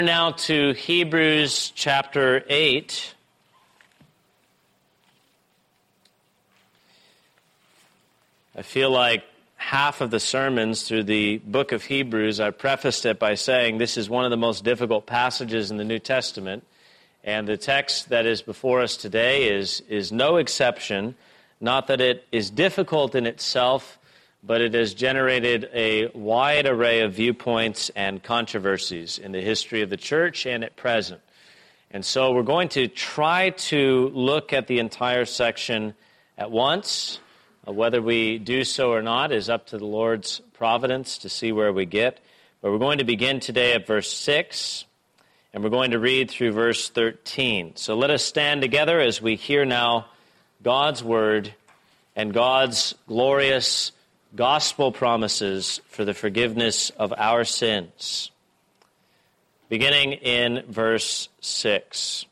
Now to Hebrews chapter 8. I feel like half of the sermons through the book of Hebrews, I prefaced it by saying this is one of the most difficult passages in the New Testament, and the text that is before us today is no exception. Not that it is difficult in itself, but it has generated a wide array of viewpoints and controversies in the history of the church and at present. And so we're going to try to look at the entire section at once. Whether we do so or not is up to the Lord's providence to see where we get. But we're going to begin today at verse 6, and we're going to read through verse 13. So let us stand together as we hear now God's word and God's glorious gospel promises for the forgiveness of our sins. Beginning in verse 6.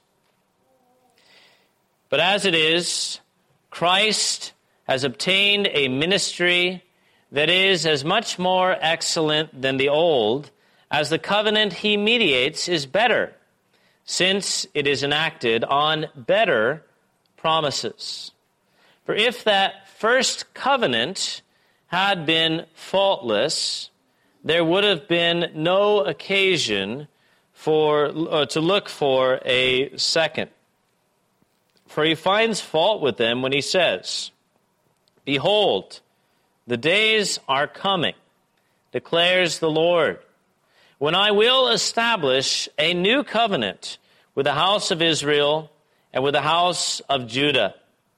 But as it is, Christ has obtained a ministry that is as much more excellent than the old, as the covenant he mediates is better, since it is enacted on better promises. For if that first covenant had been faultless, there would have been no occasion to look for a second. For he finds fault with them when he says, "Behold, the days are coming, declares the Lord, when I will establish a new covenant with the house of Israel and with the house of Judah,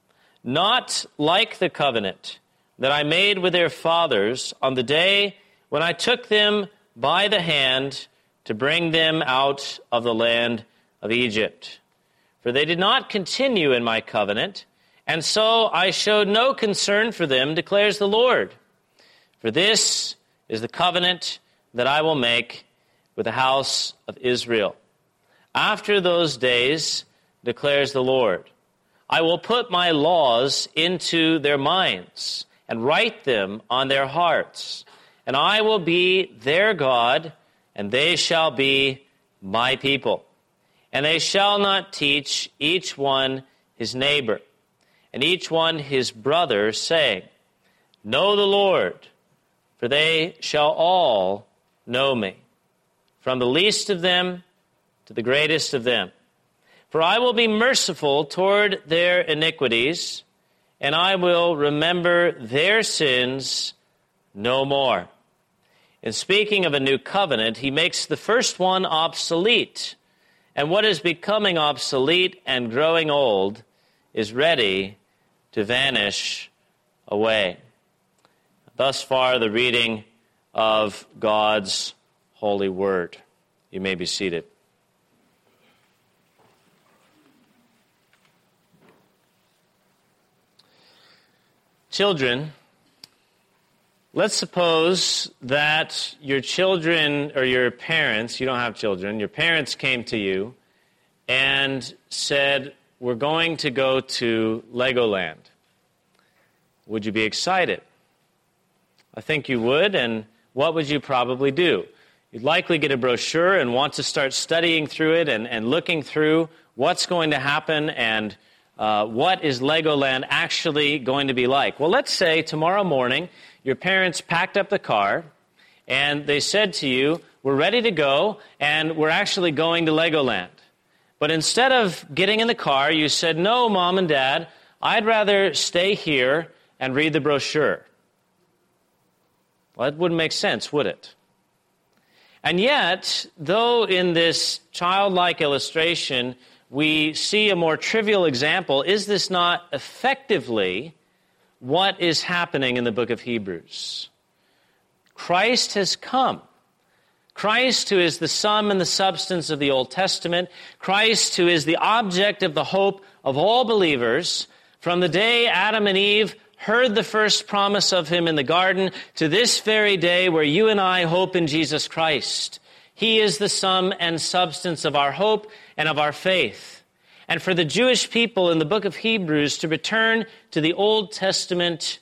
not like the covenant that I made with their fathers on the day when I took them by the hand to bring them out of the land of Egypt. For they did not continue in my covenant, and so I showed no concern for them, declares the Lord. For this is the covenant that I will make with the house of Israel. After those days, declares the Lord, I will put my laws into their minds and write them on their hearts. And I will be their God, and they shall be my people. And they shall not teach each one his neighbor, and each one his brother, saying, Know the Lord, for they shall all know me, from the least of them to the greatest of them. For I will be merciful toward their iniquities, and I will remember their sins no more." In speaking of a new covenant, he makes the first one obsolete, and what is becoming obsolete and growing old is ready to vanish away. Thus far, the reading of God's holy word. You may be seated. Children, let's suppose that your children or your parents, you don't have children, your parents came to you and said, we're going to go to Legoland. Would you be excited? I think you would, and what would you probably do? You'd likely get a brochure and want to start studying through it and looking through what's going to happen and what is Legoland actually going to be like? Well, let's say tomorrow morning your parents packed up the car and they said to you, we're ready to go and we're actually going to Legoland. But instead of getting in the car, you said, no, Mom and Dad, I'd rather stay here and read the brochure. Well, that wouldn't make sense, would it? And yet, though in this childlike illustration we see a more trivial example, is this not effectively what is happening in the book of Hebrews? Christ has come. Christ, who is the sum and the substance of the Old Testament, Christ, who is the object of the hope of all believers, from the day Adam and Eve heard the first promise of him in the garden to this very day where you and I hope in Jesus Christ. He is the sum and substance of our hope and of our faith. And for the Jewish people in the book of Hebrews to return to the Old Testament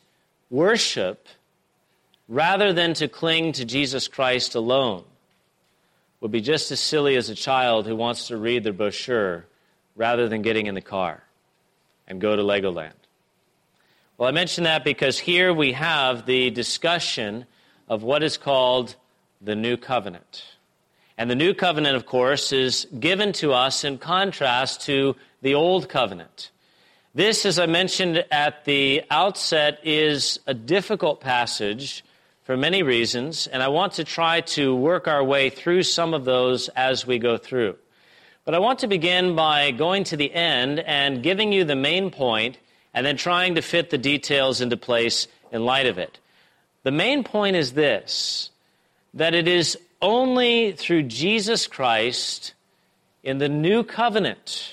worship rather than to cling to Jesus Christ alone would be just as silly as a child who wants to read the brochure rather than getting in the car and go to Legoland. Well, I mention that because here we have the discussion of what is called the New Covenant. And the New Covenant, of course, is given to us in contrast to the Old Covenant. This, as I mentioned at the outset, is a difficult passage for many reasons, and I want to try to work our way through some of those as we go through. But I want to begin by going to the end and giving you the main point and then trying to fit the details into place in light of it. The main point is this, that it is only through Jesus Christ in the New Covenant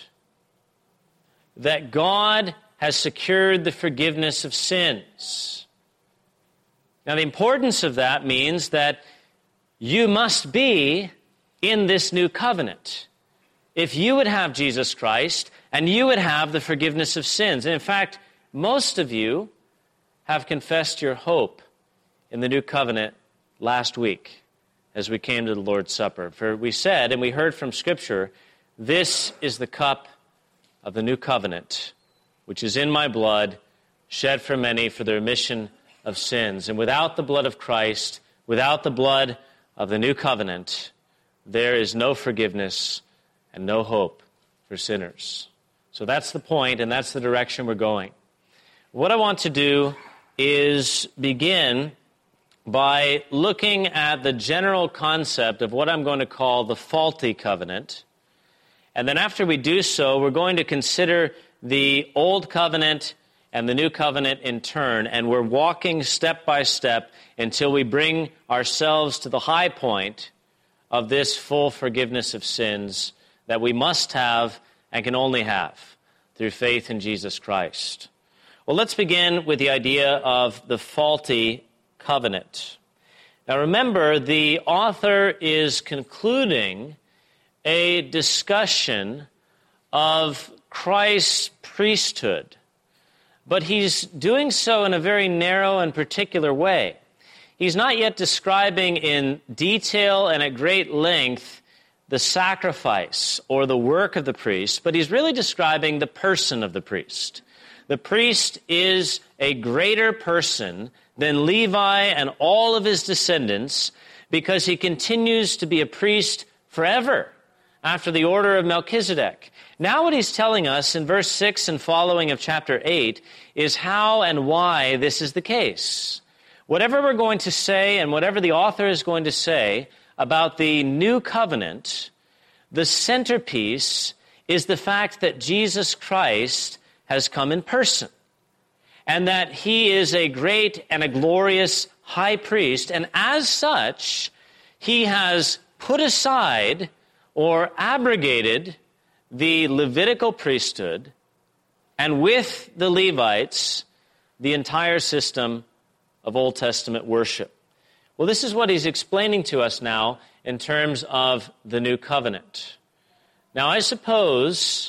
that God has secured the forgiveness of sins. Now, the importance of that means that you must be in this new covenant if you would have Jesus Christ and you would have the forgiveness of sins. And in fact, most of you have confessed your hope in the new covenant last week as we came to the Lord's Supper. For we said, and we heard from Scripture, this is the cup of the new covenant, which is in my blood, shed for many for the remission of sins. And without the blood of Christ, without the blood of the new covenant, there is no forgiveness and no hope for sinners. So that's the point, and that's the direction we're going. What I want to do is begin by looking at the general concept of what I'm going to call the faulty covenant. And then after we do so, we're going to consider the Old Covenant and the New Covenant in turn, and we're walking step by step until we bring ourselves to the high point of this full forgiveness of sins that we must have and can only have through faith in Jesus Christ. Well, let's begin with the idea of the faulty covenant. Now remember, the author is concluding a discussion of Christ's priesthood, but he's doing so in a very narrow and particular way. He's not yet describing in detail and at great length the sacrifice or the work of the priest, but he's really describing the person of the priest. The priest is a greater person than Levi and all of his descendants because he continues to be a priest forever after the order of Melchizedek. Now what he's telling us in verse 6 and following of chapter 8 is how and why this is the case. Whatever we're going to say and whatever the author is going to say about the new covenant, the centerpiece is the fact that Jesus Christ has come in person and that he is a great and a glorious high priest, and as such, he has put aside or abrogated the Levitical priesthood, and with the Levites, the entire system of Old Testament worship. Well, this is what he's explaining to us now in terms of the new covenant. Now, I suppose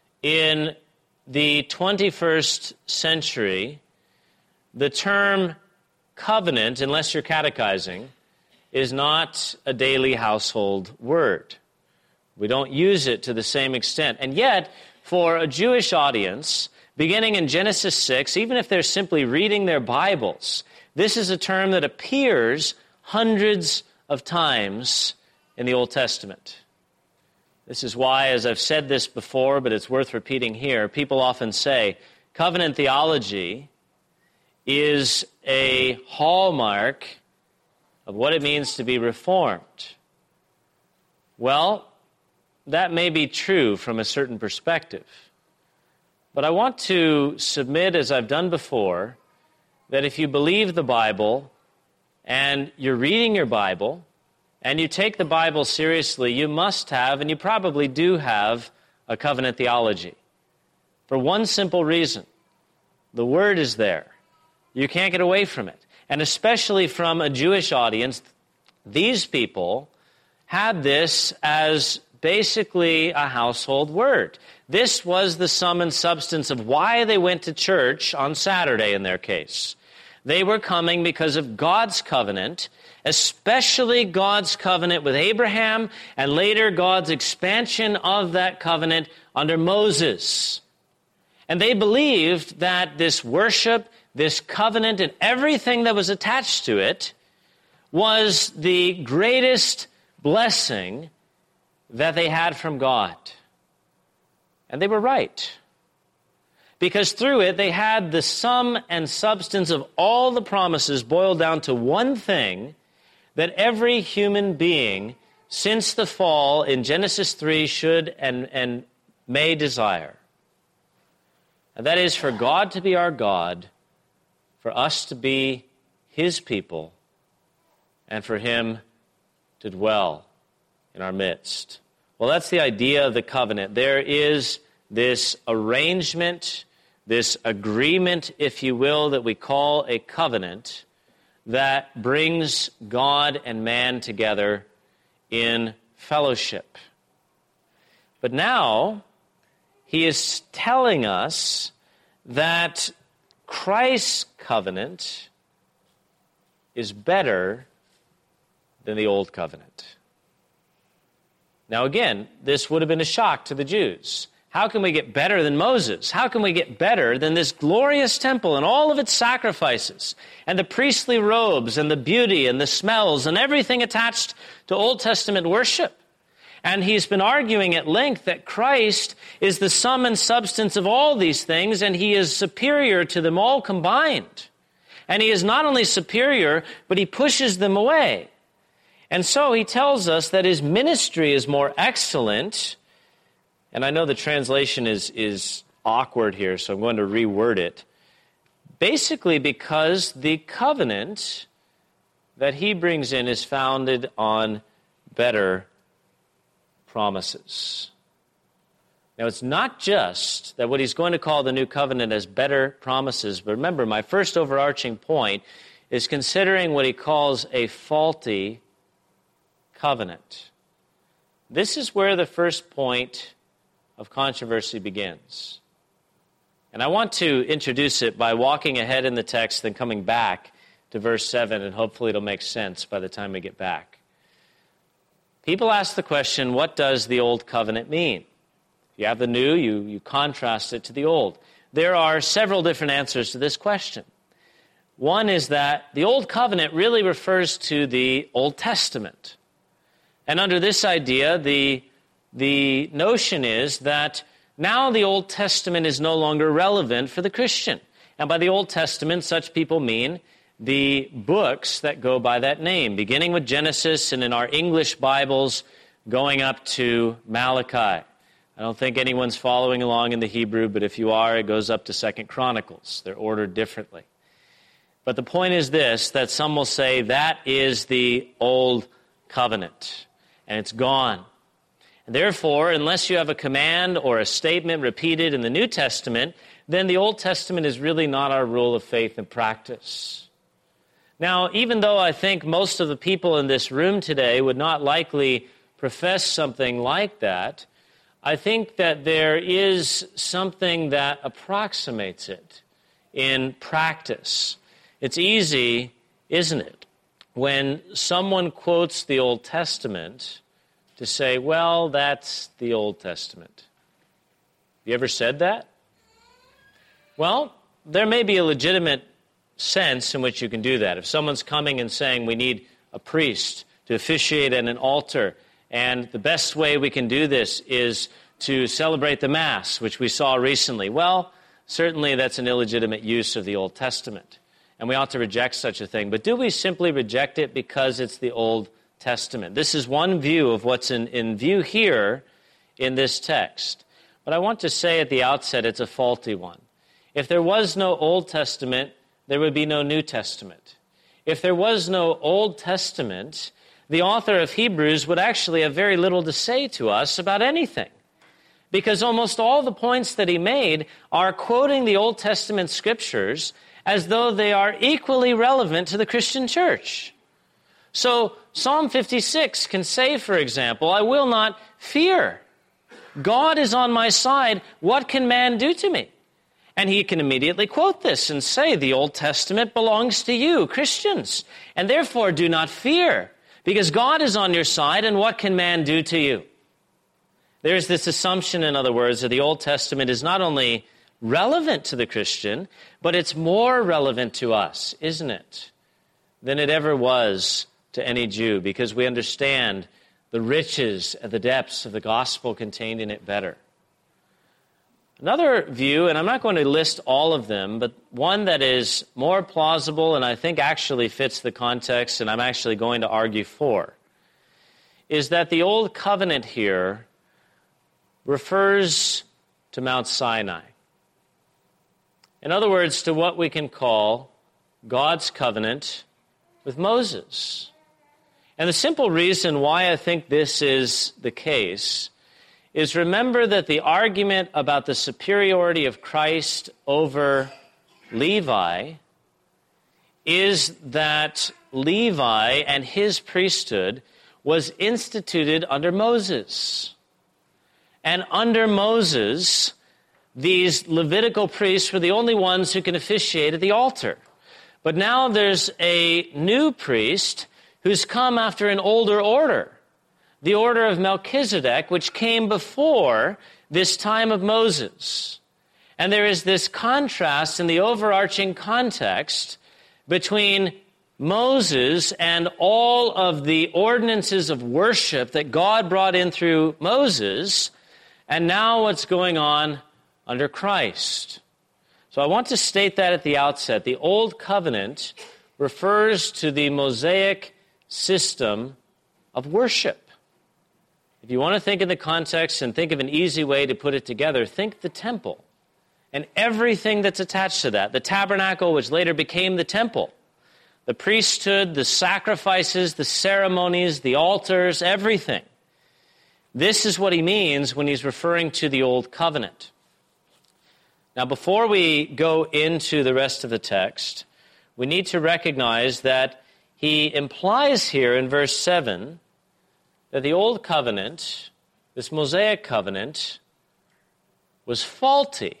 in the 21st century, the term covenant, unless you're catechizing, is not a daily household word. We don't use it to the same extent. And yet, for a Jewish audience, beginning in Genesis 6, even if they're simply reading their Bibles, this is a term that appears hundreds of times in the Old Testament. This is why, as I've said this before, but it's worth repeating here, people often say covenant theology is a hallmark of what it means to be Reformed. Well, that may be true from a certain perspective. But I want to submit, as I've done before, that if you believe the Bible and you're reading your Bible and you take the Bible seriously, you must have, and you probably do have, a covenant theology. For one simple reason: the Word is there. You can't get away from it. And especially from a Jewish audience, these people had this as basically a household word. This was the sum and substance of why they went to church on Saturday in their case. They were coming because of God's covenant, especially God's covenant with Abraham, and later God's expansion of that covenant under Moses. And they believed that this worship, this covenant, and everything that was attached to it was the greatest blessing that they had from God. And they were right. Because through it, they had the sum and substance of all the promises boiled down to one thing that every human being since the fall in Genesis 3 should and may desire. And that is for God to be our God, for us to be His people, and for Him to dwell in our midst. Well, that's the idea of the covenant. There is this arrangement, this agreement, if you will, that we call a covenant that brings God and man together in fellowship. But now, he is telling us that Christ's covenant is better than the old covenant. Now again, this would have been a shock to the Jews. How can we get better than Moses? How can we get better than this glorious temple and all of its sacrifices and the priestly robes and the beauty and the smells and everything attached to Old Testament worship? And he's been arguing at length that Christ is the sum and substance of all these things, and he is superior to them all combined. And he is not only superior, but he pushes them away. And so he tells us that his ministry is more excellent. And I know the translation is awkward here, so I'm going to reword it. Basically because the covenant that he brings in is founded on better promises. Now, it's not just that what he's going to call the new covenant as better promises, but remember, my first overarching point is considering what he calls a faulty covenant. This is where the first point of controversy begins. And I want to introduce it by walking ahead in the text, then coming back to verse 7, and hopefully it'll make sense by the time we get back. People ask the question, what does the old covenant mean? You have the new, you contrast it to the old. There are several different answers to this question. One is that the old covenant really refers to the Old Testament. And under this idea, the notion is that now the Old Testament is no longer relevant for the Christian. And by the Old Testament, such people mean the books that go by that name, beginning with Genesis and in our English Bibles going up to Malachi. I don't think anyone's following along in the Hebrew, but if you are, it goes up to 2 Chronicles. They're ordered differently. But the point is this, that some will say that is the Old Covenant, and it's gone. Therefore, unless you have a command or a statement repeated in the New Testament, then the Old Testament is really not our rule of faith and practice. Now, even though I think most of the people in this room today would not likely profess something like that, I think that there is something that approximates it in practice. It's easy, isn't it, when someone quotes the Old Testament to say, well, that's the Old Testament. You ever said that? Well, there may be a legitimate sense in which you can do that. If someone's coming and saying we need a priest to officiate at an altar, and the best way we can do this is to celebrate the Mass, which we saw recently, well, certainly that's an illegitimate use of the Old Testament, and we ought to reject such a thing. But do we simply reject it because it's the Old Testament? This is one view of what's in view here in this text. But I want to say at the outset it's a faulty one. If there was no Old Testament, there would be no New Testament. If there was no Old Testament, the author of Hebrews would actually have very little to say to us about anything. Because almost all the points that he made are quoting the Old Testament scriptures as though they are equally relevant to the Christian church. So Psalm 56 can say, for example, I will not fear. God is on my side. What can man do to me? And he can immediately quote this and say, the Old Testament belongs to you, Christians, and therefore do not fear, because God is on your side, and what can man do to you? There's this assumption, in other words, that the Old Testament is not only relevant to the Christian, but it's more relevant to us, isn't it, than it ever was to any Jew, because we understand the riches and the depths of the gospel contained in it better. Another view, and I'm not going to list all of them, but one that is more plausible and I think actually fits the context, and I'm actually going to argue for, is that the Old Covenant here refers to Mount Sinai. In other words, to what we can call God's covenant with Moses. And the simple reason why I think this is the case is remember that the argument about the superiority of Christ over Levi is that Levi and his priesthood was instituted under Moses. And under Moses, these Levitical priests were the only ones who can officiate at the altar. But now there's a new priest who's come after an older order, the order of Melchizedek, which came before this time of Moses. And there is this contrast in the overarching context between Moses and all of the ordinances of worship that God brought in through Moses, and now what's going on under Christ. So I want to state that at the outset. The Old Covenant refers to the Mosaic system of worship. If you want to think in the context and think of an easy way to put it together, think the temple and everything that's attached to that. The tabernacle, which later became the temple. The priesthood, the sacrifices, the ceremonies, the altars, everything. This is what he means when he's referring to the Old Covenant. Now, before we go into the rest of the text, we need to recognize that he implies here in verse 7 that the Old Covenant, this Mosaic covenant, was faulty.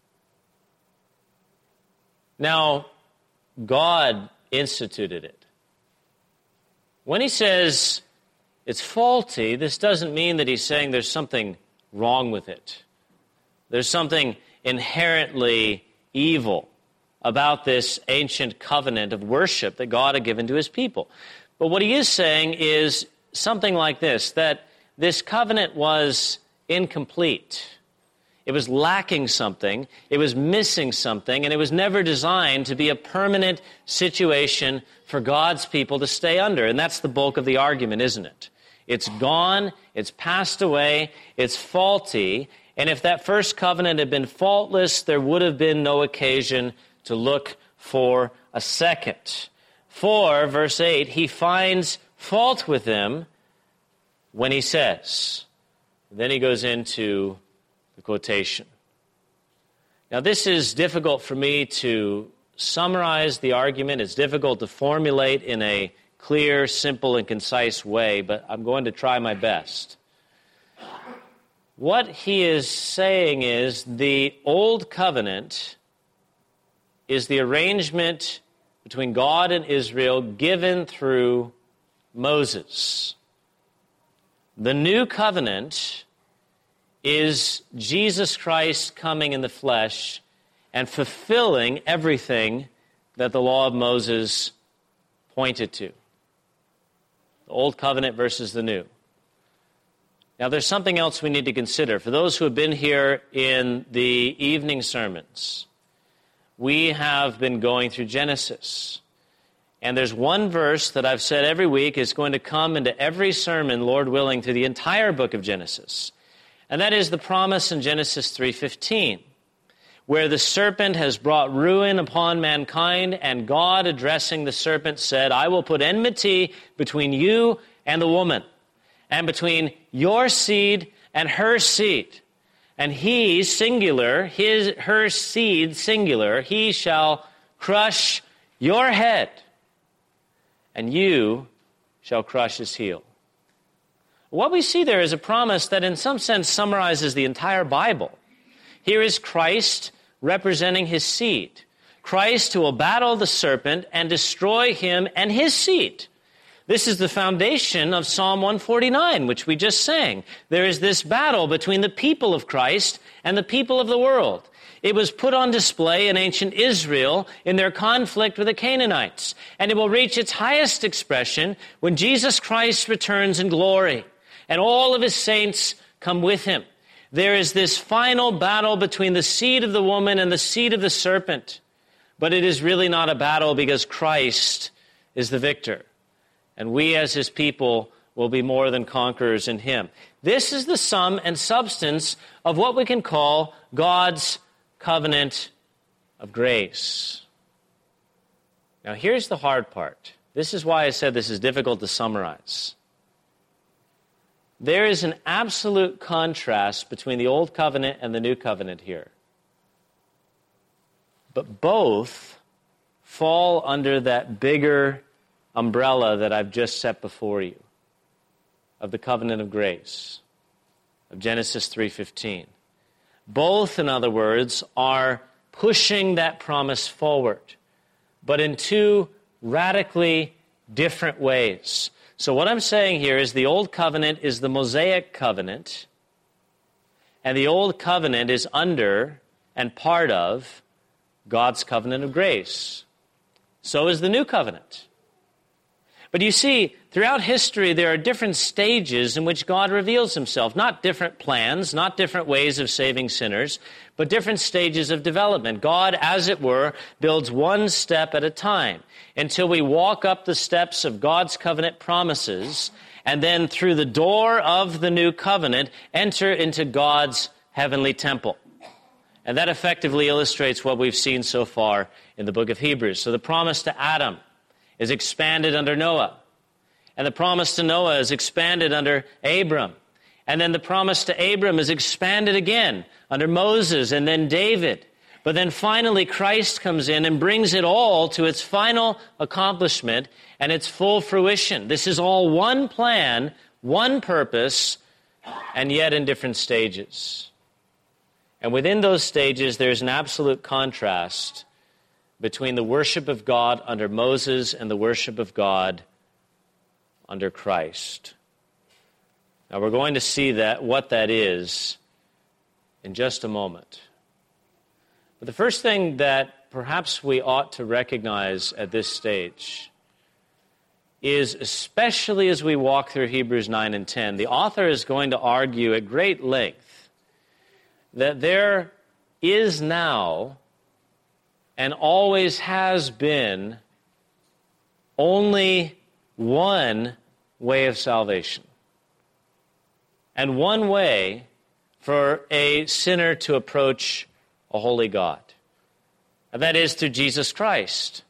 Now, God instituted it. When he says it's faulty, this doesn't mean that he's saying there's something wrong with it. There's something inherently evil about this ancient covenant of worship that God had given to his people. But what he is saying is something like this, that this covenant was incomplete. It was lacking something, it was missing something, and it was never designed to be a permanent situation for God's people to stay under. And that's the bulk of the argument, isn't it? It's gone, it's passed away, it's faulty, and if that first covenant had been faultless, there would have been no occasion to look for a second. For, verse 8, he finds fault with them when he says. Then he goes into the quotation. Now, this is difficult for me to summarize the argument. It's difficult to formulate in a clear, simple, and concise way, but I'm going to try my best. What he is saying is the Old Covenant is the arrangement between God and Israel given through Moses. The New Covenant is Jesus Christ coming in the flesh and fulfilling everything that the law of Moses pointed to. The Old Covenant versus the New. Now, there's something else we need to consider. For those who have been here in the evening sermons, we have been going through Genesis. And there's one verse that I've said every week is going to come into every sermon, Lord willing, through the entire book of Genesis. And that is the promise in Genesis 3:15, where the serpent has brought ruin upon mankind, and God, addressing the serpent, said, I will put enmity between you and the woman, and between your seed and her seed. And he, singular, her seed, singular, he shall crush your head, and you shall crush his heel. What we see there is a promise that in some sense summarizes the entire Bible. Here is Christ representing his seed. Christ who will battle the serpent and destroy him and his seed. This is the foundation of Psalm 149, which we just sang. There is this battle between the people of Christ and the people of the world. It was put on display in ancient Israel in their conflict with the Canaanites, and it will reach its highest expression when Jesus Christ returns in glory, and all of his saints come with him. There is this final battle between the seed of the woman and the seed of the serpent, but it is really not a battle because Christ is the victor. And we as his people will be more than conquerors in him. This is the sum and substance of what we can call God's covenant of grace. Now here's the hard part. This is why I said this is difficult to summarize. There is an absolute contrast between the Old Covenant and the New Covenant here. But both fall under that bigger umbrella that I've just set before you, of the covenant of grace, of Genesis 3:15. Both, in other words, are pushing that promise forward, but in two radically different ways. So what I'm saying here is the Old Covenant is the Mosaic covenant, and the Old Covenant is under and part of God's covenant of grace. So is the New Covenant. But you see, throughout history, there are different stages in which God reveals himself. Not different plans, not different ways of saving sinners, but different stages of development. God, as it were, builds one step at a time until we walk up the steps of God's covenant promises and then through the door of the new covenant, enter into God's heavenly temple. And that effectively illustrates what we've seen so far in the book of Hebrews. So the promise to Adam is expanded under Noah. And the promise to Noah is expanded under Abram. And then the promise to Abram is expanded again under Moses and then David. But then finally Christ comes in and brings it all to its final accomplishment and its full fruition. This is all one plan, one purpose, and yet in different stages. And within those stages, there's an absolute contrast between the worship of God under Moses and the worship of God under Christ. Now we're going to see what that is in just a moment. But the first thing that perhaps we ought to recognize at this stage is, especially as we walk through Hebrews 9 and 10, the author is going to argue at great length that there is now and always has been only one way of salvation. And one way for a sinner to approach a holy God. And that is through Jesus Christ.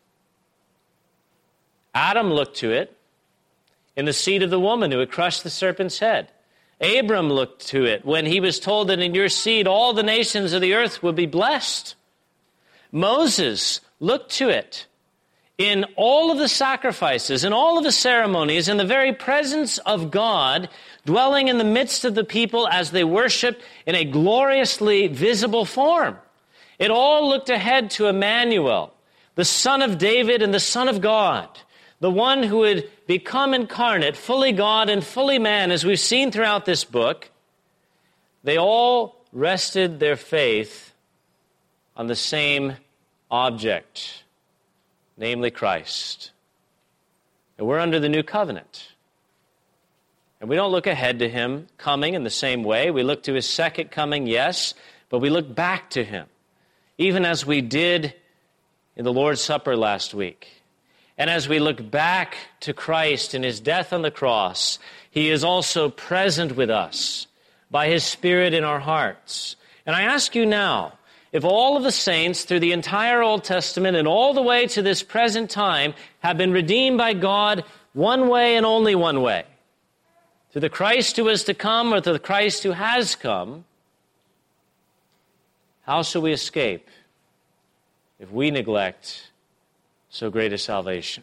Adam looked to it in the seed of the woman who had crushed the serpent's head. Abram looked to it when he was told that in your seed all the nations of the earth would be blessed. Moses looked to it in all of the sacrifices, in all of the ceremonies, in the very presence of God, dwelling in the midst of the people as they worship in a gloriously visible form. It all looked ahead to Emmanuel, the Son of David and the Son of God, the one who would become incarnate, fully God and fully man, as we've seen throughout this book. They all rested their faith on the same object, namely Christ. And we're under the new covenant. And we don't look ahead to him coming in the same way. We look to his second coming, yes, but we look back to him, even as we did in the Lord's Supper last week. And as we look back to Christ and his death on the cross, he is also present with us by his Spirit in our hearts. And I ask you now, if all of the saints through the entire Old Testament and all the way to this present time have been redeemed by God one way and only one way, through the Christ who is to come or through the Christ who has come, how shall we escape if we neglect so great a salvation?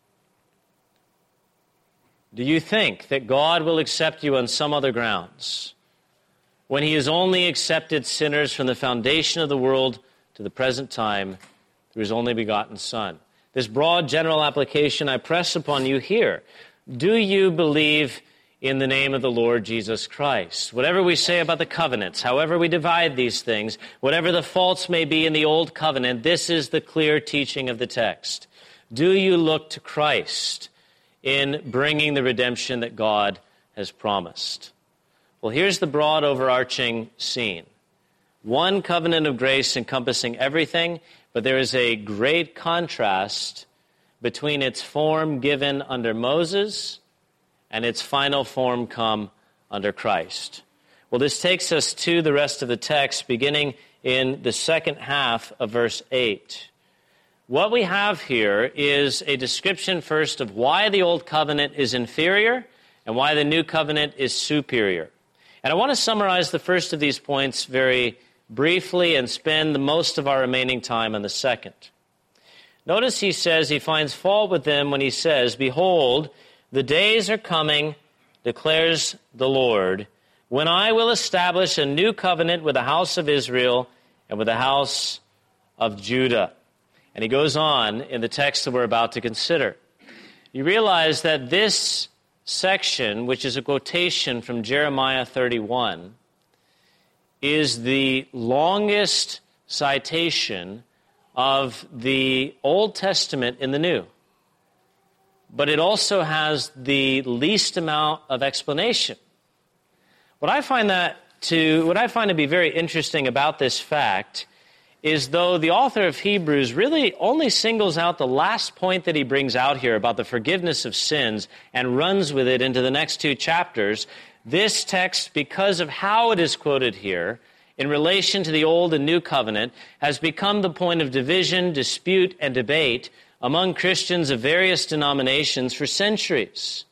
Do you think that God will accept you on some other grounds when he has only accepted sinners from the foundation of the world to the present time through his only begotten Son. This broad general application I press upon you here. Do you believe in the name of the Lord Jesus Christ? Whatever we say about the covenants, however we divide these things, whatever the faults may be in the old covenant, this is the clear teaching of the text. Do you look to Christ in bringing the redemption that God has promised? Well, here's the broad overarching scene. One covenant of grace encompassing everything, but there is a great contrast between its form given under Moses and its final form come under Christ. Well, this takes us to the rest of the text, beginning in the second half of verse 8. What we have here is a description first of why the old covenant is inferior and why the new covenant is superior. And I want to summarize the first of these points very briefly and spend the most of our remaining time on the second. Notice he says he finds fault with them when he says, "Behold, the days are coming, declares the Lord, when I will establish a new covenant with the house of Israel and with the house of Judah." And he goes on in the text that we're about to consider. You realize that this section, which is a quotation from Jeremiah 31, is the longest citation of the Old Testament in the New. But it also has the least amount of explanation. What I find to be very interesting about this fact is though the author of Hebrews really only singles out the last point that he brings out here about the forgiveness of sins and runs with it into the next two chapters, this text, because of how it is quoted here, in relation to the Old and New Covenant, has become the point of division, dispute, and debate among Christians of various denominations for centuries.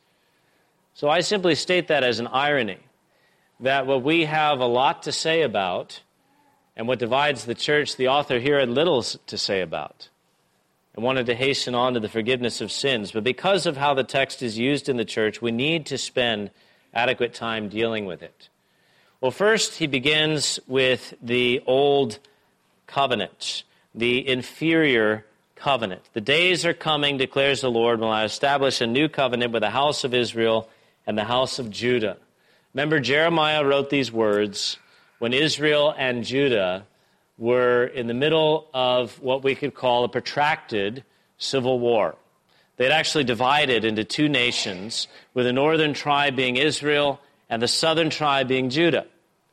So I simply state that as an irony, that what we have a lot to say about and what divides the church, the author here had little to say about and wanted to hasten on to the forgiveness of sins. But because of how the text is used in the church, we need to spend adequate time dealing with it. Well, first he begins with the old covenant, the inferior covenant. "The days are coming, declares the Lord, when I establish a new covenant with the house of Israel and the house of Judah." Remember, Jeremiah wrote these words when Israel and Judah were in the middle of what we could call a protracted civil war. They'd actually divided into two nations, with the northern tribe being Israel and the southern tribe being Judah.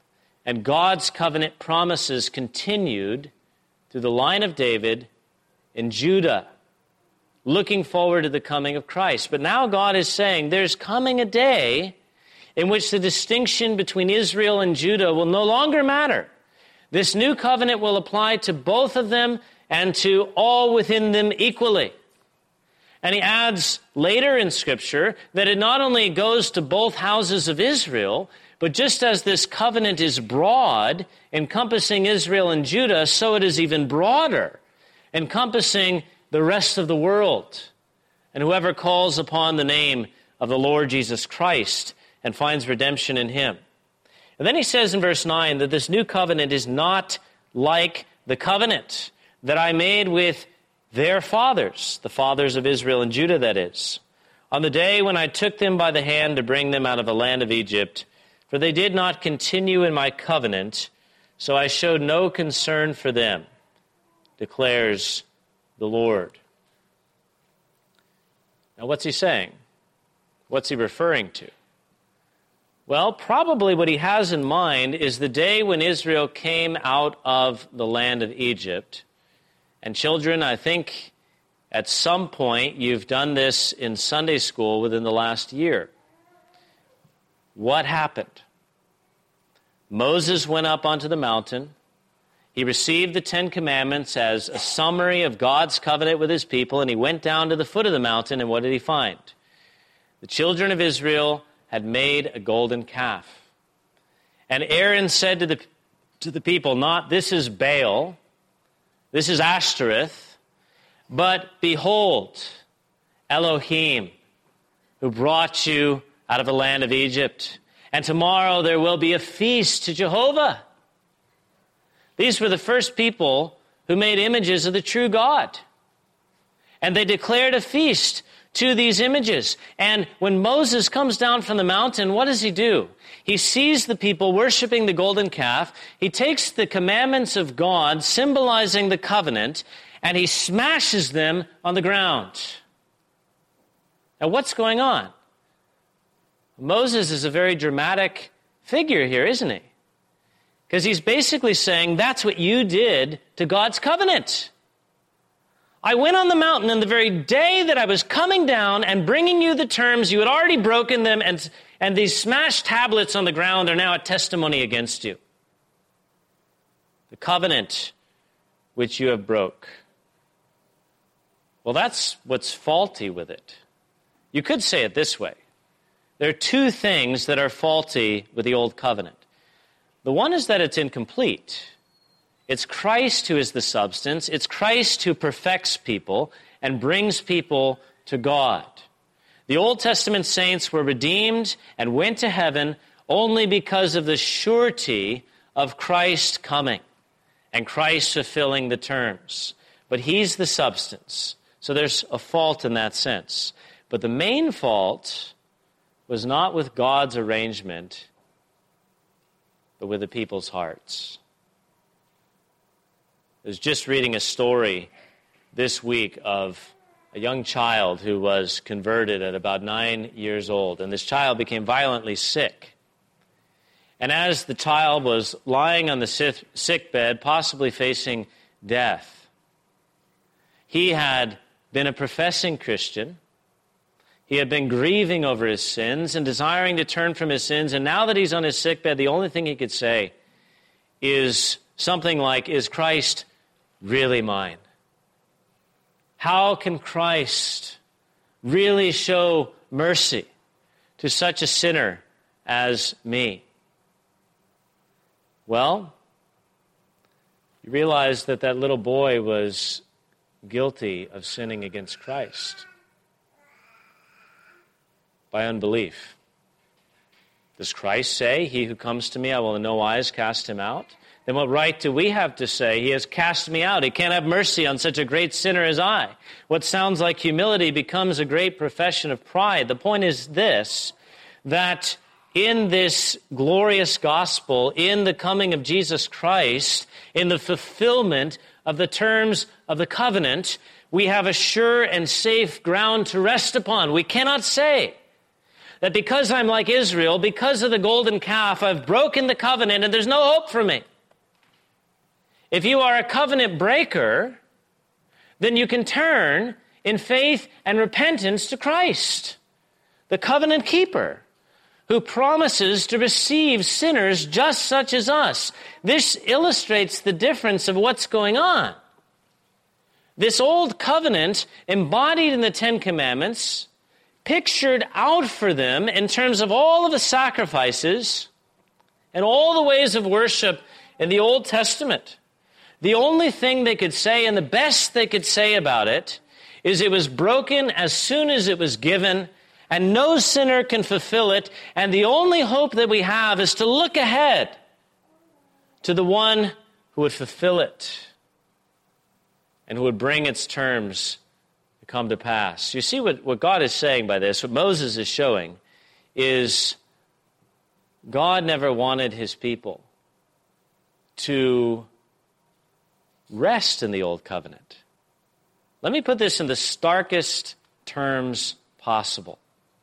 And God's covenant promises continued through the line of David in Judah, looking forward to the coming of Christ. But now God is saying there's coming a day in which the distinction between Israel and Judah will no longer matter. This new covenant will apply to both of them and to all within them equally. And he adds later in Scripture that it not only goes to both houses of Israel, but just as this covenant is broad, encompassing Israel and Judah, so it is even broader, encompassing the rest of the world. And whoever calls upon the name of the Lord Jesus Christ and finds redemption in him. And then he says in verse 9 that this new covenant is not like the covenant that I made with their fathers, the fathers of Israel and Judah, that is, on the day when I took them by the hand to bring them out of the land of Egypt, for they did not continue in my covenant, so I showed no concern for them, declares the Lord. Now, what's he saying? What's he referring to? Well, probably what he has in mind is the day when Israel came out of the land of Egypt. And children, I think at some point you've done this in Sunday school within the last year. What happened? Moses went up onto the mountain. He received the Ten Commandments as a summary of God's covenant with his people, and he went down to the foot of the mountain, and what did he find? The children of Israel had made a golden calf. And Aaron said to the people, not this is Baal, this is Ashtoreth, but behold, Elohim, who brought you out of the land of Egypt. And tomorrow there will be a feast to Jehovah. These were the first people who made images of the true God. And they declared a feast to these images. And when Moses comes down from the mountain, what does he do? He sees the people worshiping the golden calf. He takes the commandments of God, symbolizing the covenant, and he smashes them on the ground. Now, what's going on? Moses is a very dramatic figure here, isn't he? Because he's basically saying, that's what you did to God's covenant. I went on the mountain, and the very day that I was coming down and bringing you the terms, you had already broken them, and these smashed tablets on the ground are now a testimony against you. The covenant which you have broke. Well, that's what's faulty with it. You could say it this way. There are two things that are faulty with the old covenant. The one is that it's incomplete. It's Christ who is the substance. It's Christ who perfects people and brings people to God. The Old Testament saints were redeemed and went to heaven only because of the surety of Christ coming and Christ fulfilling the terms. But he's the substance. So there's a fault in that sense. But the main fault was not with God's arrangement, but with the people's hearts. I was just reading a story this week of a young child who was converted at about 9 years old. And this child became violently sick. And as the child was lying on the sick bed, possibly facing death, he had been a professing Christian. He had been grieving over his sins and desiring to turn from his sins. And now that he's on his sickbed, the only thing he could say is something like, is Christ really mine? How can Christ really show mercy to such a sinner as me? Well, you realize that that little boy was guilty of sinning against Christ by unbelief. Does Christ say, he who comes to me, I will in no wise cast him out? Then what right do we have to say, he has cast me out? He can't have mercy on such a great sinner as I. What sounds like humility becomes a great profession of pride. The point is this, that in this glorious gospel, in the coming of Jesus Christ, in the fulfillment of the terms of the covenant, we have a sure and safe ground to rest upon. We cannot say that because I'm like Israel, because of the golden calf, I've broken the covenant and there's no hope for me. If you are a covenant breaker, then you can turn in faith and repentance to Christ, the covenant keeper, who promises to receive sinners just such as us. This illustrates the difference of what's going on. This old covenant, embodied in the Ten Commandments, pictured out for them in terms of all of the sacrifices and all the ways of worship in the Old Testament. The only thing they could say, and the best they could say about it, is it was broken as soon as it was given, and no sinner can fulfill it, and the only hope that we have is to look ahead to the one who would fulfill it and who would bring its terms to come to pass. You see what God is saying by this, what Moses is showing, is God never wanted his people to rest in the old covenant. Let me put this in the starkest terms possible.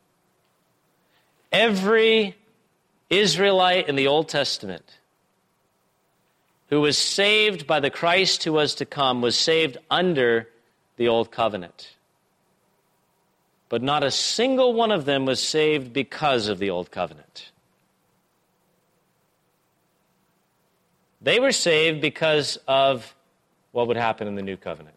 Every Israelite in the Old Testament who was saved by the Christ who was to come was saved under the old covenant. But not a single one of them was saved because of the old covenant. They were saved because of what would happen in the new covenant.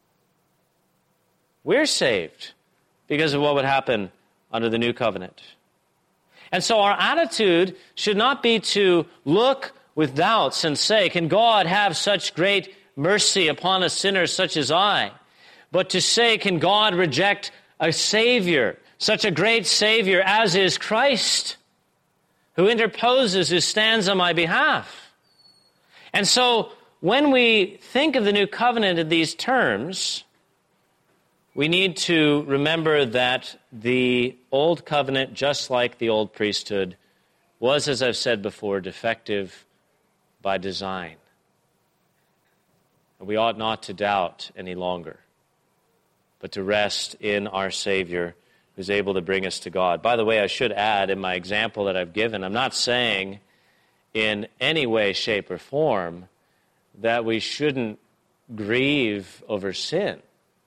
We're saved because of what would happen under the new covenant. And so our attitude should not be to look with doubts and say, can God have such great mercy upon a sinner such as I? But to say, can God reject a Savior, such a great Savior as is Christ, who interposes, who stands on my behalf? And so when we think of the new covenant in these terms, we need to remember that the old covenant, just like the old priesthood, was, as I've said before, defective by design. And we ought not to doubt any longer, but to rest in our Savior who's able to bring us to God. By the way, I should add in my example that I've given, I'm not saying in any way, shape, or form that we shouldn't grieve over sin.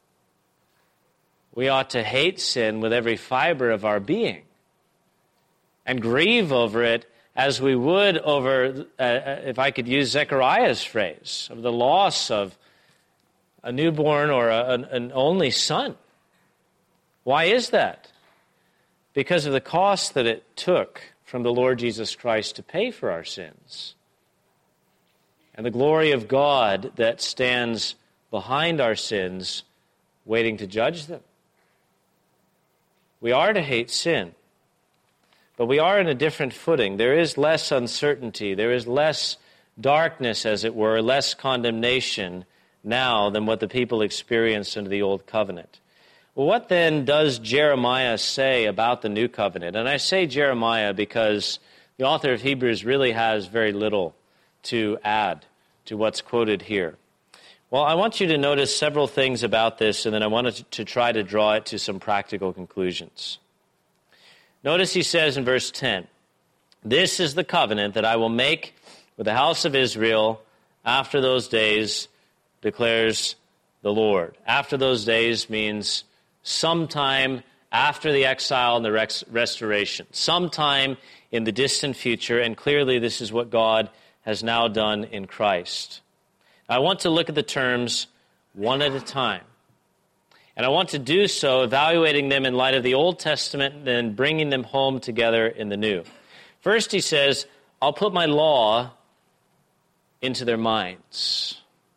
We ought to hate sin with every fiber of our being and grieve over it as we would over, if I could use Zechariah's phrase, of the loss of a newborn or an only son. Why is that? Because of the cost that it took from the Lord Jesus Christ to pay for our sins. And the glory of God that stands behind our sins, waiting to judge them. We are to hate sin, but we are in a different footing. There is less uncertainty. There is less darkness, as it were, less condemnation now than what the people experienced under the Old Covenant. Well, what then does Jeremiah say about the New Covenant? And I say Jeremiah because the author of Hebrews really has very little to add to what's quoted here. Well, I want you to notice several things about this, and then I wanted to try to draw it to some practical conclusions. Notice he says in verse 10, "This is the covenant that I will make with the house of Israel after those days, declares the Lord." After those days means sometime after the exile and the restoration, sometime in the distant future, and clearly this is what God has now done in Christ. I want to look at the terms one at a time. And I want to do so evaluating them in light of the Old Testament and then bringing them home together in the New. First he says, I'll put my law into their minds,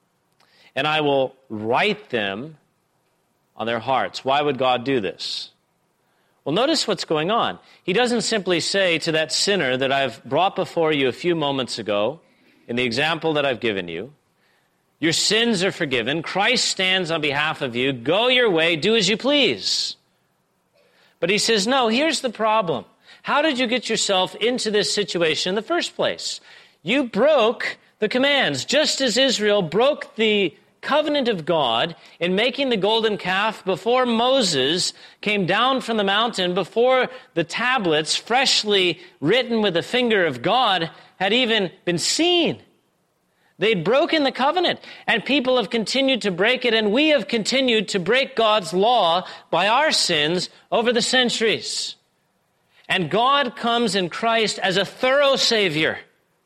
and I will write them on their hearts. Why would God do this? Well, notice what's going on. He doesn't simply say to that sinner that I've brought before you a few moments ago, in the example that I've given you, your sins are forgiven. Christ stands on behalf of you. Go your way. Do as you please. But he says, no, here's the problem. How did you get yourself into this situation in the first place? You broke the commands, just as Israel broke the covenant of God in making the golden calf before Moses came down from the mountain, before the tablets, freshly written with the finger of God, had even been seen. They'd broken the covenant, and people have continued to break it, and we have continued to break God's law by our sins over the centuries. And God comes in Christ as a thorough Savior.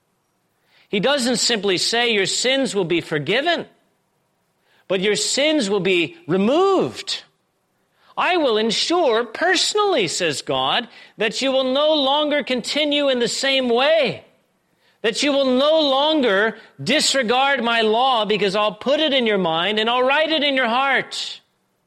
He doesn't simply say your sins will be forgiven, but your sins will be removed. I will ensure personally, says God, that you will no longer continue in the same way. That you will no longer disregard my law, because I'll put it in your mind and I'll write it in your heart.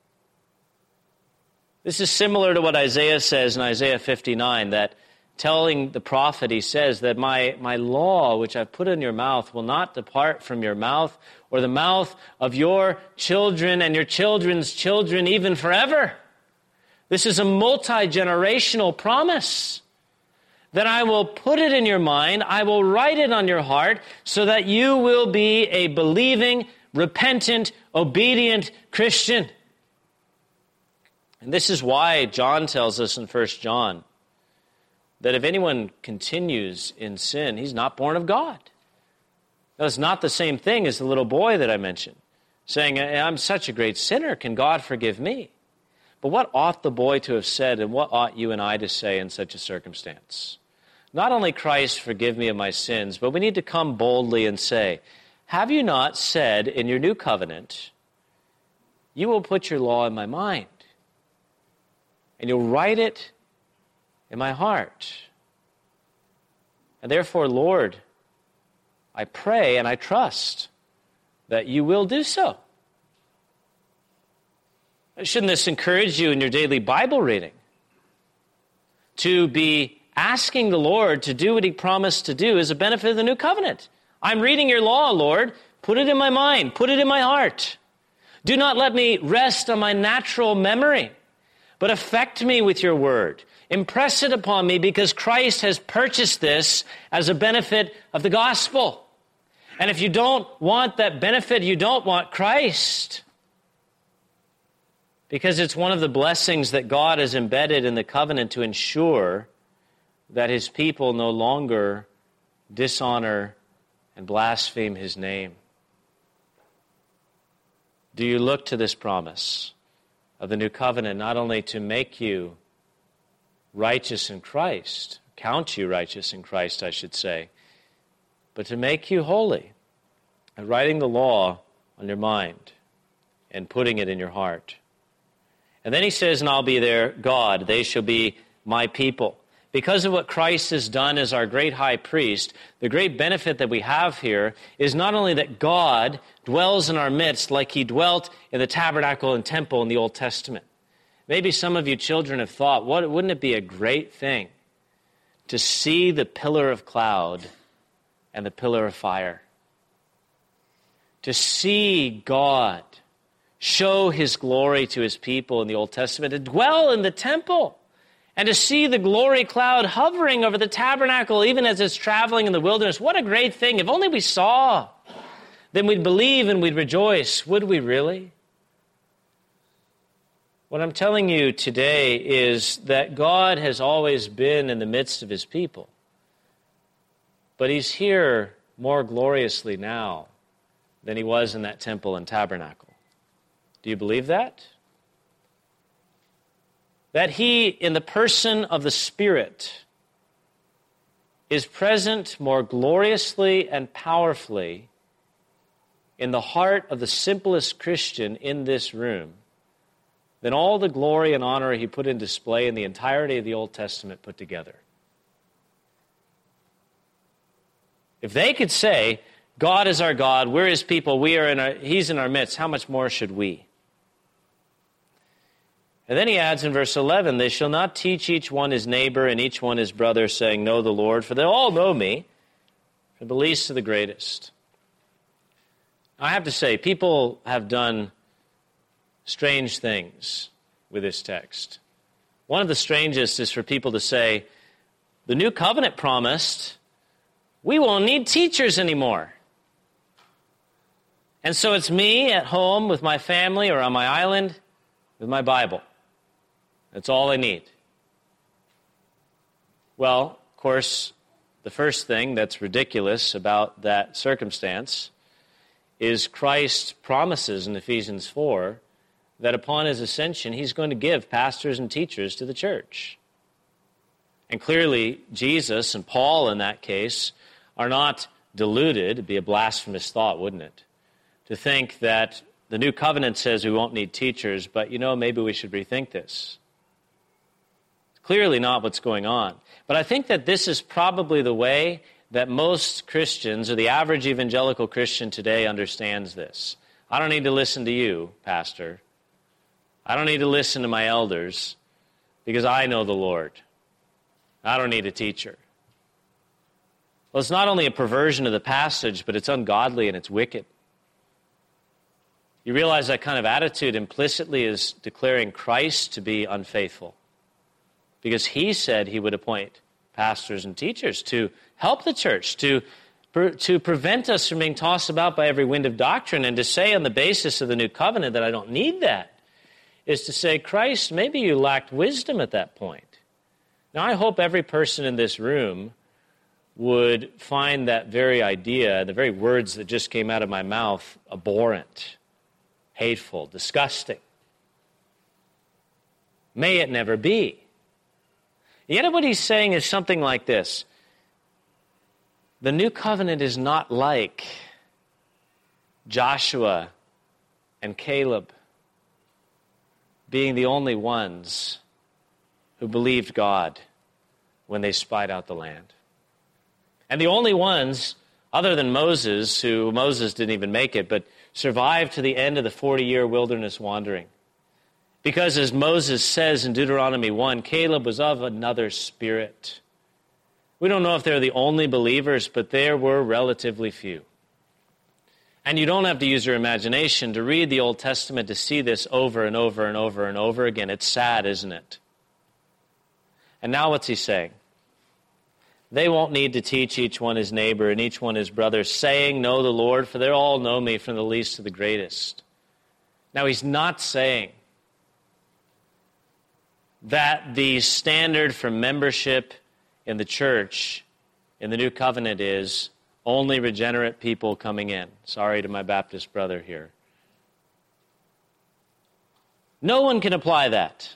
This is similar to what Isaiah says in Isaiah 59, that telling the prophet, he says that my law, which I've put in your mouth, will not depart from your mouth or the mouth of your children and your children's children, even forever. This is a multi-generational promise. That I will put it in your mind, I will write it on your heart, so that you will be a believing, repentant, obedient Christian. And this is why John tells us in 1 John that if anyone continues in sin, he's not born of God. Now, it's not the same thing as the little boy that I mentioned, saying, I'm such a great sinner, can God forgive me? But what ought the boy to have said, and what ought you and I to say in such a circumstance? Not only Christ, forgive me of my sins, but we need to come boldly and say, have you not said in your new covenant, you will put your law in my mind, and you'll write it in my heart. And therefore, Lord, I pray and I trust that you will do so. Shouldn't this encourage you in your daily Bible reading to be asking the Lord to do what he promised to do as a benefit of the new covenant? I'm reading your law, Lord. Put it in my mind. Put it in my heart. Do not let me rest on my natural memory, but affect me with your word. Impress it upon me, because Christ has purchased this as a benefit of the gospel. And if you don't want that benefit, you don't want Christ. Because it's one of the blessings that God has embedded in the covenant to ensure that his people no longer dishonor and blaspheme his name. Do you look to this promise of the new covenant not only to make you righteous in Christ, count you righteous in Christ, I should say, but to make you holy, and writing the law on your mind and putting it in your heart? And then he says, and I'll be their God, they shall be my people. Because of what Christ has done as our great high priest, the great benefit that we have here is not only that God dwells in our midst like he dwelt in the tabernacle and temple in the Old Testament. Maybe some of you children have thought, wouldn't it be a great thing to see the pillar of cloud and the pillar of fire? To see God show his glory to his people in the Old Testament, to dwell in the temple, and to see the glory cloud hovering over the tabernacle even as it's traveling in the wilderness. What a great thing. If only we saw, then we'd believe and we'd rejoice. Would we really? What I'm telling you today is that God has always been in the midst of his people, but he's here more gloriously now than he was in that temple and tabernacle. Do you believe that? That he, in the person of the Spirit, is present more gloriously and powerfully in the heart of the simplest Christian in this room than all the glory and honor he put in display in the entirety of the Old Testament put together. If they could say, God is our God, we're his people, he's in our midst, how much more should we? And then he adds in verse 11, they shall not teach each one his neighbor and each one his brother, saying, know the Lord, for they all know me, from the least to the greatest. I have to say, people have done strange things with this text. One of the strangest is for people to say, the new covenant promised, we won't need teachers anymore. And so it's me at home with my family or on my island with my Bible. That's all I need. Well, of course, the first thing that's ridiculous about that circumstance is Christ promises in Ephesians 4 that upon his ascension, he's going to give pastors and teachers to the church. And clearly, Jesus and Paul in that case are not deluded. It'd be a blasphemous thought, wouldn't it? To think that the new covenant says we won't need teachers, but maybe we should rethink this. It's clearly not what's going on. But I think that this is probably the way that most Christians, or the average evangelical Christian today, understands this. I don't need to listen to you, pastor. I don't need to listen to my elders because I know the Lord. I don't need a teacher. Well, it's not only a perversion of the passage, but it's ungodly and it's wicked. You realize that kind of attitude implicitly is declaring Christ to be unfaithful, because he said he would appoint pastors and teachers to help the church, to prevent us from being tossed about by every wind of doctrine, and to say on the basis of the new covenant that I don't need that is to say, Christ, maybe you lacked wisdom at that point. Now, I hope every person in this room would find that very idea, the very words that just came out of my mouth, abhorrent, hateful, disgusting. May it never be. Yet what he's saying is something like this. The new covenant is not like Joshua and Caleb being the only ones who believed God when they spied out the land. And the only ones, other than Moses, who Moses didn't even make it, but survived to the end of the 40-year wilderness wandering. Because as Moses says in Deuteronomy 1, Caleb was of another spirit. We don't know if they're the only believers, but there were relatively few. And you don't have to use your imagination to read the Old Testament to see this over and over and over and over again. It's sad, isn't it? And now what's he saying? They won't need to teach each one his neighbor and each one his brother, saying, know the Lord, for they all know me from the least to the greatest. Now he's not saying that the standard for membership in the church in the New Covenant is only regenerate people coming in. Sorry to my Baptist brother here. No one can apply that.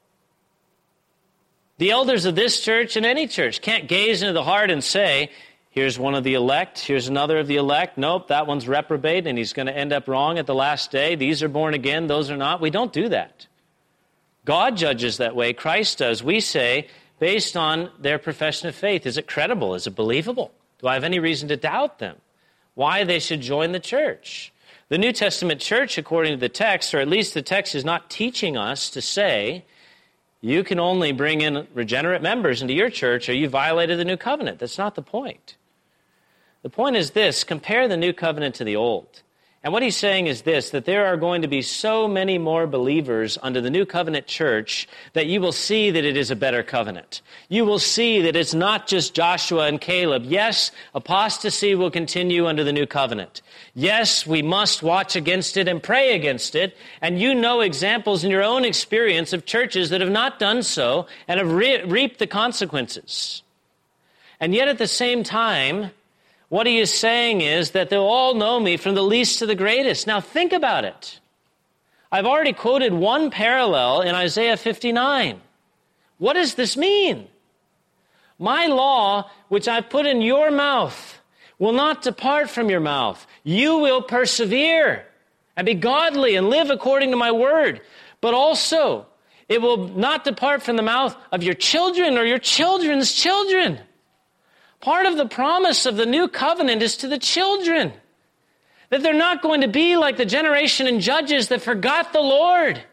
The elders of this church and any church can't gaze into the heart and say, here's one of the elect, here's another of the elect. Nope, that one's reprobate and he's going to end up wrong at the last day. These are born again, those are not. We don't do that. God judges that way. Christ does. We say, based on their profession of faith, is it credible? Is it believable? Do I have any reason to doubt them? Why they should join the church? The New Testament church, according to the text, or at least the text is not teaching us to say, you can only bring in regenerate members into your church or you violated the new covenant. That's not the point. The point is this: compare the new covenant to the old. And what he's saying is this, that there are going to be so many more believers under the new covenant church that you will see that it is a better covenant. You will see that it's not just Joshua and Caleb. Yes, apostasy will continue under the new covenant. Yes, we must watch against it and pray against it. And you know examples in your own experience of churches that have not done so and have reaped the consequences. And yet at the same time, what he is saying is that they'll all know me from the least to the greatest. Now think about it. I've already quoted one parallel in Isaiah 59. What does this mean? My law, which I put in your mouth, will not depart from your mouth. You will persevere and be godly and live according to my word. But also, it will not depart from the mouth of your children or your children's children. Part of the promise of the new covenant is to the children, that they're not going to be like the generation in Judges that forgot the Lord,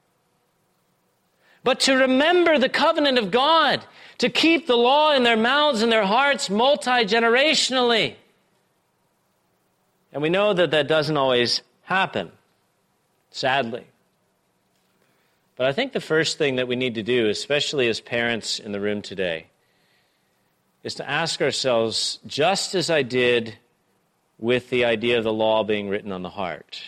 but to remember the covenant of God, to keep the law in their mouths and their hearts multi-generationally. And we know that that doesn't always happen, sadly. But I think the first thing that we need to do, especially as parents in the room today, is to ask ourselves, just as I did with the idea of the law being written on the heart,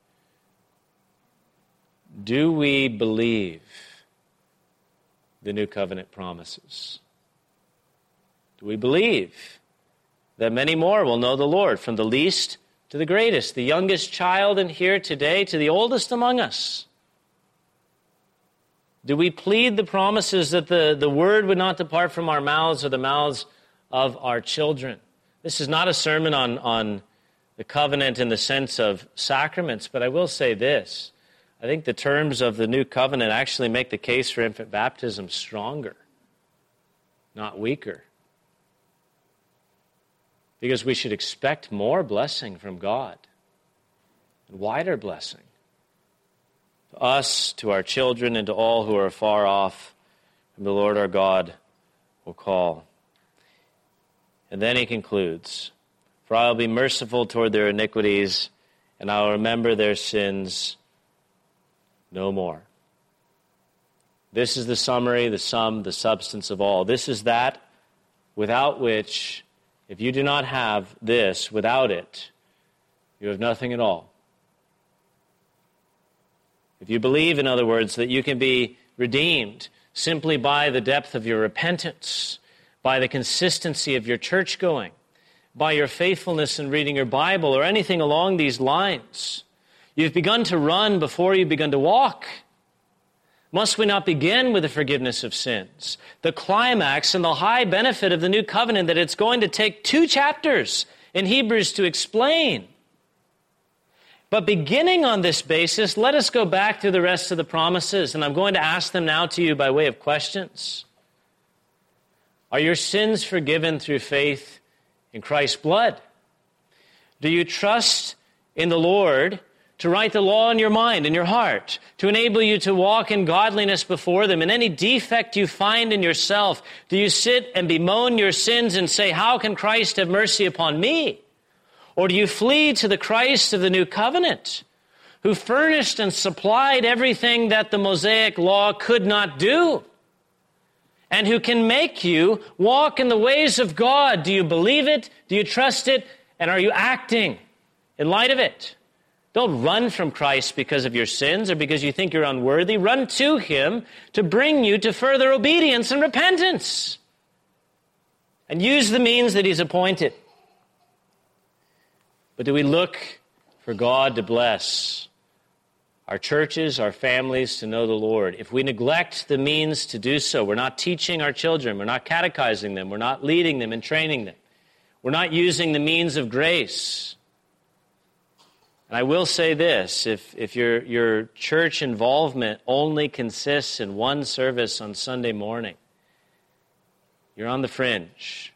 do we believe the new covenant promises? Do we believe that many more will know the Lord, from the least to the greatest, the youngest child in here today to the oldest among us? Do we plead the promises that the word would not depart from our mouths or the mouths of our children? This is not a sermon on the covenant in the sense of sacraments, but I will say this. I think the terms of the new covenant actually make the case for infant baptism stronger, not weaker. Because we should expect more blessing from God, and wider blessing. To us, to our children, and to all who are far off, whom the Lord our God will call. And then he concludes, for I will be merciful toward their iniquities, and I will remember their sins no more. This is the summary, the sum, the substance of all. This is that without which, if you do not have this, without it, you have nothing at all. If you believe, in other words, that you can be redeemed simply by the depth of your repentance, by the consistency of your church going, by your faithfulness in reading your Bible, or anything along these lines, you've begun to run before you've begun to walk. Must we not begin with the forgiveness of sins? The climax and the high benefit of the new covenant that it's going to take 2 chapters in Hebrews to explain. But beginning on this basis, let us go back to the rest of the promises, and I'm going to ask them now to you by way of questions. Are your sins forgiven through faith in Christ's blood? Do you trust in the Lord to write the law in your mind and your heart, to enable you to walk in godliness before them? And any defect you find in yourself, do you sit and bemoan your sins and say, how can Christ have mercy upon me? Or do you flee to the Christ of the new covenant, who furnished and supplied everything that the Mosaic law could not do, and who can make you walk in the ways of God? Do you believe it? Do you trust it? And are you acting in light of it? Don't run from Christ because of your sins or because you think you're unworthy. Run to him to bring you to further obedience and repentance. And use the means that he's appointed. But do we look for God to bless our churches, our families to know the Lord? If we neglect the means to do so, we're not teaching our children, we're not catechizing them, we're not leading them and training them, we're not using the means of grace. And I will say this, if your church involvement only consists in one service on Sunday morning, you're on the fringe.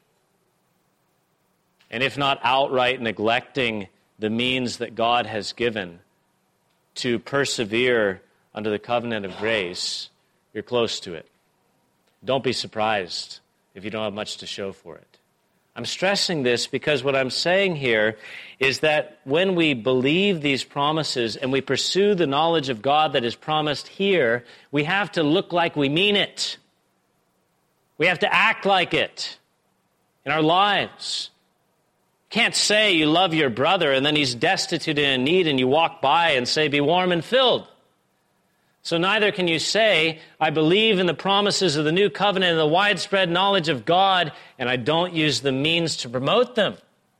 And if not outright neglecting the means that God has given to persevere under the covenant of grace, you're close to it. Don't be surprised if you don't have much to show for it. I'm stressing this because what I'm saying here is that when we believe these promises and we pursue the knowledge of God that is promised here, we have to look like we mean it. We have to act like it in our lives. Can't say you love your brother and then he's destitute and in need and you walk by and say, be warm and filled. So neither can you say, I believe in the promises of the new covenant and the widespread knowledge of God, and I don't use the means to promote them.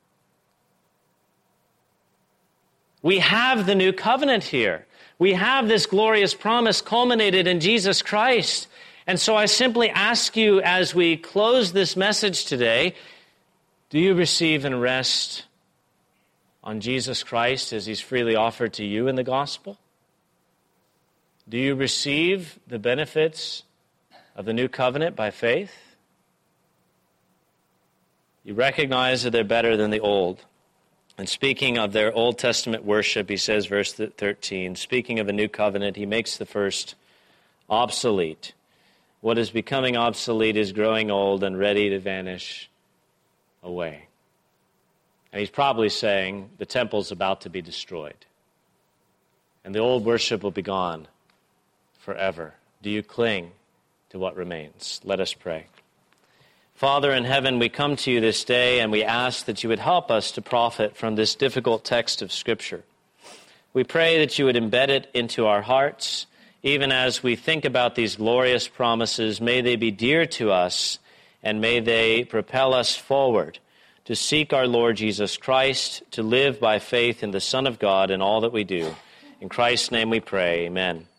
We have the new covenant here. We have this glorious promise culminated in Jesus Christ. And so I simply ask you as we close this message today, do you receive and rest on Jesus Christ as he's freely offered to you in the gospel? Do you receive the benefits of the new covenant by faith? You recognize that they're better than the old. And speaking of their Old Testament worship, he says, verse 13, speaking of a new covenant, he makes the first obsolete. What is becoming obsolete is growing old and ready to vanish away. And he's probably saying the temple's about to be destroyed. And the old worship will be gone forever. Do you cling to what remains? Let us pray. Father in heaven, we come to you this day and we ask that you would help us to profit from this difficult text of Scripture. We pray that you would embed it into our hearts, even as we think about these glorious promises. May they be dear to us and may they propel us forward to seek our Lord Jesus Christ, to live by faith in the Son of God in all that we do. In Christ's name we pray, amen.